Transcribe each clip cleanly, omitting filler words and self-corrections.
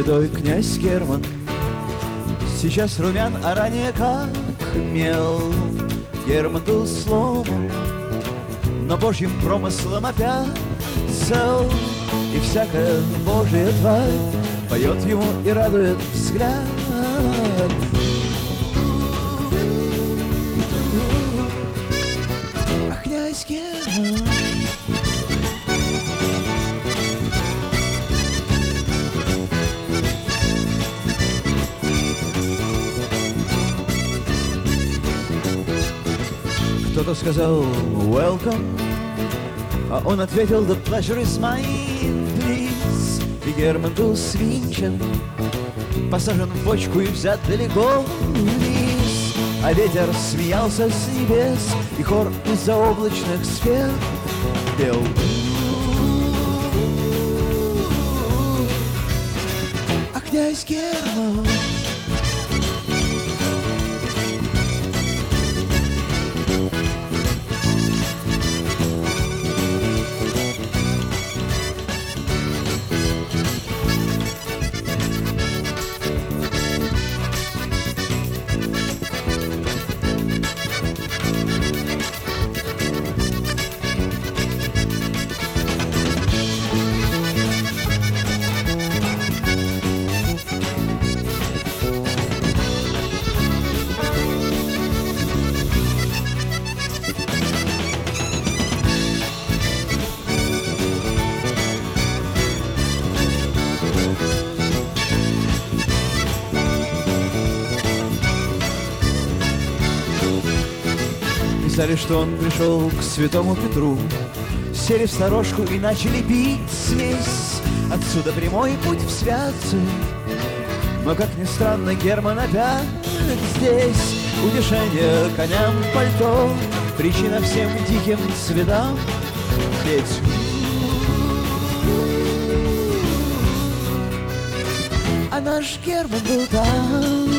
Святой князь Герман сейчас румян, а ранее как мел. Герман был сломан, но Божьим промыслом опять цел. И всякая Божья тварь поет ему и радует взгляд. А князь Герман кто-то сказал «Welcome», а он ответил «The pleasure is mine, please». И Герман был свинчен, посажен в бочку и взят далеко вниз. А ветер смеялся с небес, и хор из-за облачных сфер пел. А князь Герман писали, что он пришел к святому Петру, сели в сторожку и начали пить смесь. Отсюда прямой путь в святцы. Но, как ни странно, Герман опять здесь. Утешение коням пальто, причина всем диким цветам петь. А наш Герман был там.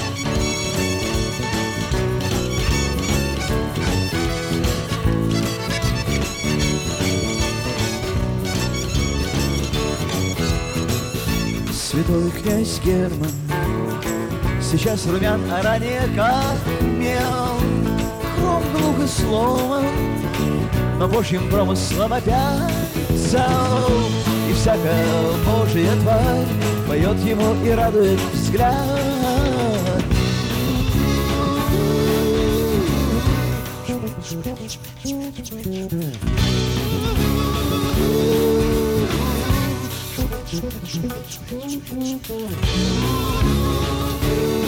Святой князь Герман сейчас румян, а ранее как мел. Хром глух и сломан, но Божьим промыслом опять цел. И всякая Божья тварь поет ему и радует взгляд. Thank you.